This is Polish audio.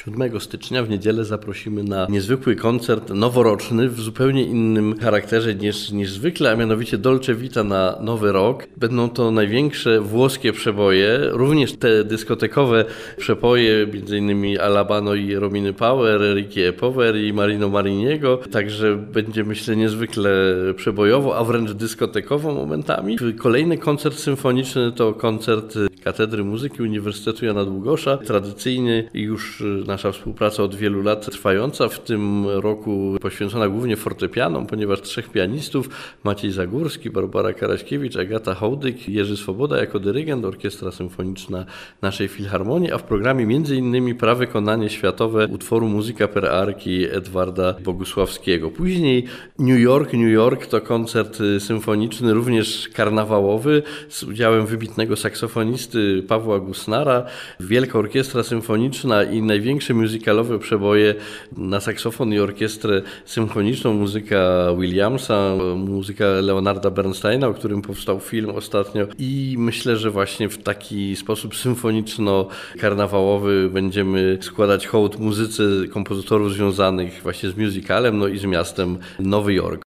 7 stycznia w niedzielę zaprosimy na niezwykły koncert noworoczny w zupełnie innym charakterze niż zwykle, a mianowicie Dolce Vita na Nowy Rok. Będą to największe włoskie przeboje, również te dyskotekowe przeboje, m.in. Alabano i Rominy Power, Ricky E. Power i Marino Mariniego. Także będzie, myślę, niezwykle przebojowo, a wręcz dyskotekowo momentami. Kolejny koncert symfoniczny to koncert Katedry Muzyki Uniwersytetu Jana Długosza. Tradycyjnie już nasza współpraca od wielu lat trwająca, w tym roku poświęcona głównie fortepianom, ponieważ 3 pianistów, Maciej Zagórski, Barbara Karaśkiewicz, Agata Hołdyk, Jerzy Swoboda jako dyrygent, Orkiestra Symfoniczna naszej Filharmonii, a w programie m.in. prawykonanie światowe utworu Muzyka per Archi Edwarda Bogusławskiego. Później New York to koncert symfoniczny, również karnawałowy, z udziałem wybitnego saksofonisty Pawła Gusnara, Wielka Orkiestra Symfoniczna i największe musicalowe przeboje na saksofon i orkiestrę symfoniczną, muzyka Williamsa, muzyka Leonarda Bernsteina, o którym powstał film ostatnio, i myślę, że właśnie w taki sposób symfoniczno-karnawałowy będziemy składać hołd muzyce kompozytorów związanych właśnie z musicalem, no i z miastem Nowy Jork.